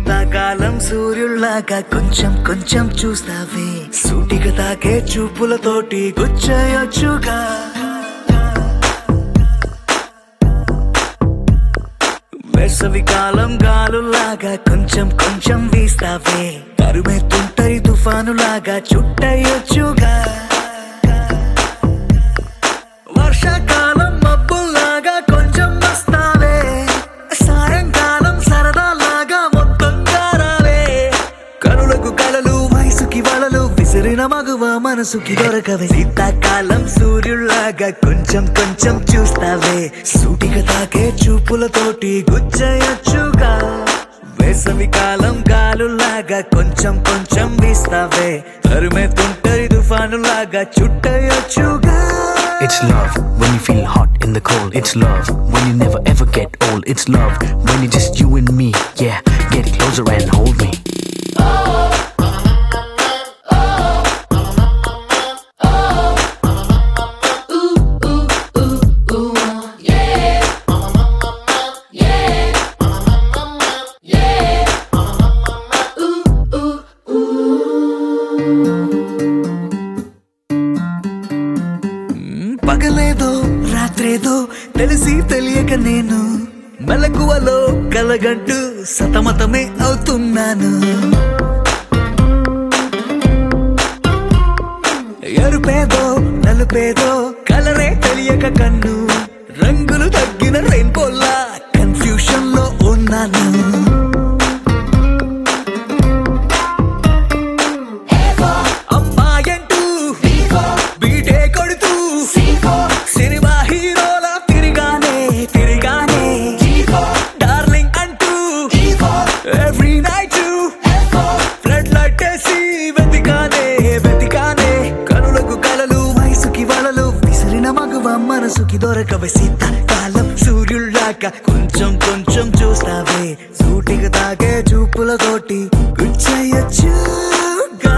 శీతాకాలం సూర్యుల్లాగా కొంచెం కొంచెం చూస్తావే సూటిగా తాకే చూపులతోటి గుచ్చేయొచ్చుగా వేసవికాలం గాలులాగా కొంచెం కొంచెం వీస్తావే తరుమెత్తుంటాయి తుఫానులాగా చుట్టయొచ్చుగా వర్షాకాలం మబ్బుల్లాగా కొంచెం వస్తావే సాయంకాలం సరదాలాగా మొత్తం కారావే కనులకు కలలు వయసుకి వలలు విసిరిన మగువ మనసుకి దొరకవే శీతాకాలం సూర్యుల్లాగా కొంచెం కొంచెం చూస్తావే సూటిగా తాకే చూపులతోటి గుచ్చేయొచ్చుగా వేసవికాలం గాలులాగా కొంచెం కొంచెం వీస్తావే తరుమెత్తుంటాయి తుఫానులాగా చుట్టయొచ్చుగా It's love when you feel hot in the cold. It's love when you never ever get old. It's love when it's just you and me. Yeah, get closer and hold me. పగలేదో రాత్రేదో తెలిసి తెలియక నేను మెలకువలో కలగంటూ సతమతమే అవుతున్నాను ఎరుపేదో నలుపేదో కలరే తెలియక కన్ను రంగులు తగ్గిన రెయిన్బోలా confusion లో ఉన్నాను మనసుకి దొరకవే శీతాకాలం సూర్యుల్లాగా కొంచెం కొంచెం చూస్తావే సూటిగా తాగే చూపులతోటి గుచ్చేయొచ్చుగా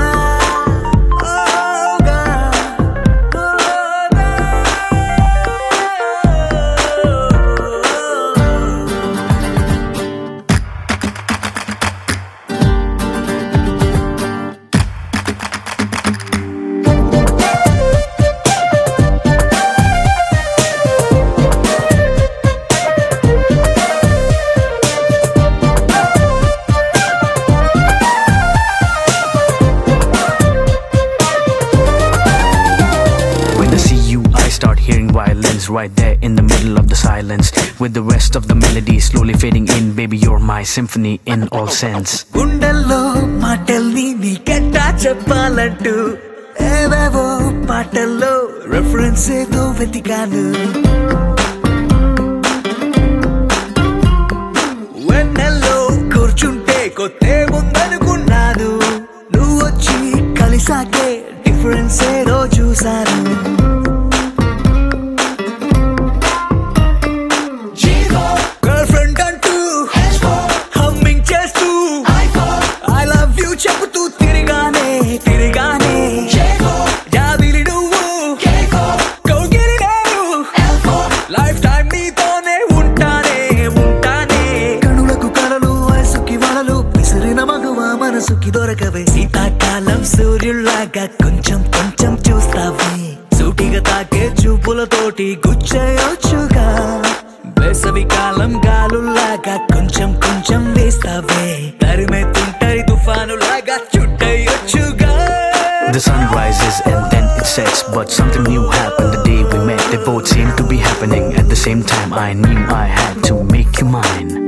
Violins right there in the middle of the silence with the rest of the melody slowly fading in. Baby, you're my symphony in all sense. గుండెల్లో మాటల్ని నీకెట్టా చెప్పాలంటూ ఏవేవో పాటల్లో రెఫరెన్స్ ఏదో వెతికాను వెన్నెల్లో కూర్చుంటే కొత్తే ముందనుకున్నాను నువ్వు వచ్చి కలిసాకే డిఫరెన్స్ ఏదో చూశాను చెబుతూ తిరిగానే తిరిగానే జాబిలి నువ్వు కౌగిలి నేను లైఫ్ టైం నీతోనే ఉంటానే ఉంటానే కనులకు కలలు వయసుకి వలలు విసిరిన మగువ మనసుకి దొరకవే శీతాకాలం సూర్యుల్లాగా కొంచెం కొంచెం చూస్తావే సూటిగా తాకే చూపులతోటి గుచ్చేయొచ్చుగా వేసవికాలం గాలుల్లాగా కొంచెం కొంచెం వేస్తావే తరిమెత్తుంటాయి తుఫానులాగా చుట్టయొచ్చుగా The sun rises and then it sets, but something new happened the day we met. They both seemed to be happening at the same time. I knew I had to make you mine.